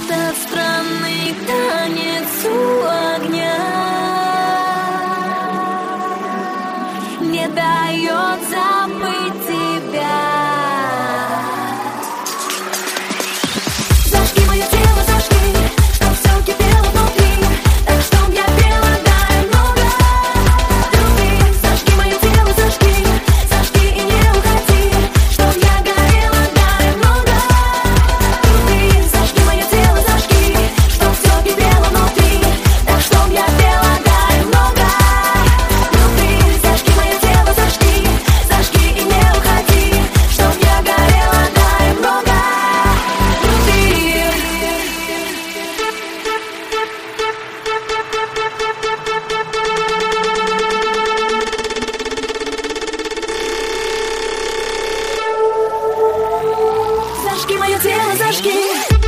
Этот странный танец у огня не дает забыть тебя. Зажги мое тело, зажги, чтоб все кипело внутри, так чтоб я пела, дай много любви. Зажги мое тело, зажги, зажги и не уходи, чтоб я горела, дай много любви. Зажги мое тело, зажги, чтоб все кипело внутри, так чтоб я пела, дай много любви. Зажги мое тело, зажги, зажги и не уходи, чтоб я горела, дай много любви. Зажги мое тело, зажги.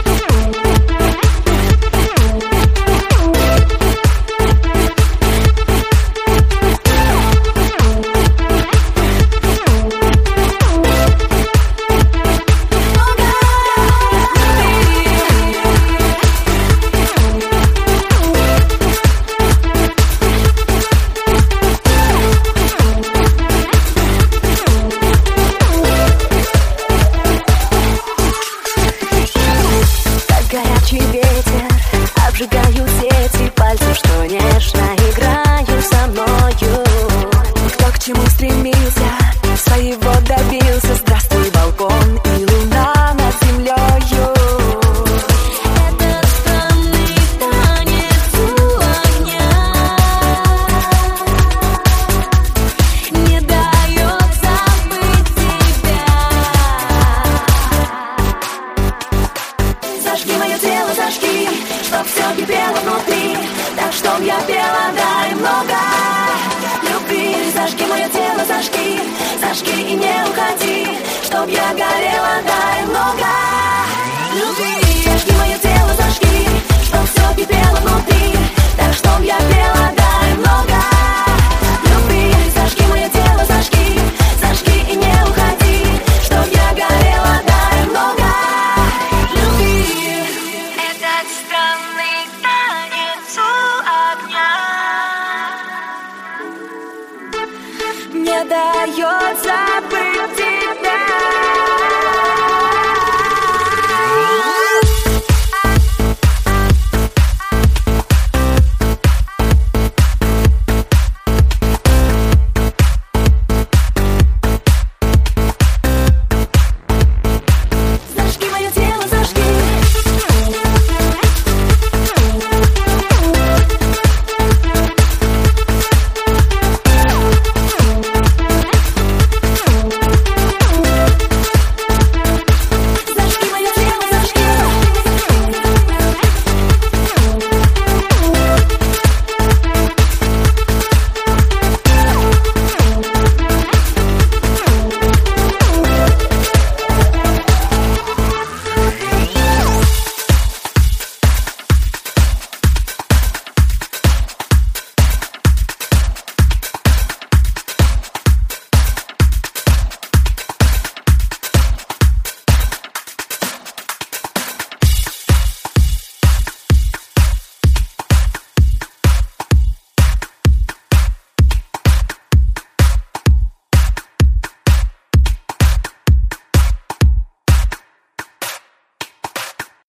Горячий ветер, обжигаю эти пальцы, что нежно играют со мною. Кто к чему стремился, своего добился. Здравствуй, балкон и луна над землею. Этот странный танец у огня не дает забыть тебя. Зажги мое тело, зажги, чтоб все кипело внутри, так чтоб я пела, дай много любви. Зажги мое тело, зажги, зажги и не уходи, чтоб я горела, дай много любви.